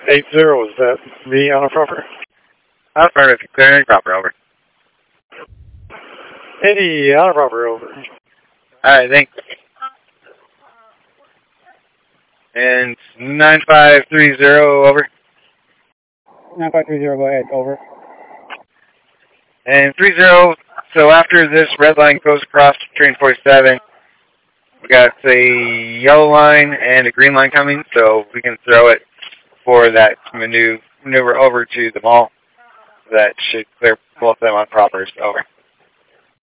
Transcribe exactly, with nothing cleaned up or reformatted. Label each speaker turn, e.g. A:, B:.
A: eight zero, is that me on a proper?
B: Affirmative, clearing proper, over.
A: Eddie, on a proper, over.
B: Alright, thanks. And nine five three zero, over.
C: nine five three zero, go ahead, over.
B: And three zero, so after this red line goes across train forty-seven, we got a yellow line and a green line coming, so we can throw it for that maneuver, maneuver over to the mall. That should clear both of them on propers, over.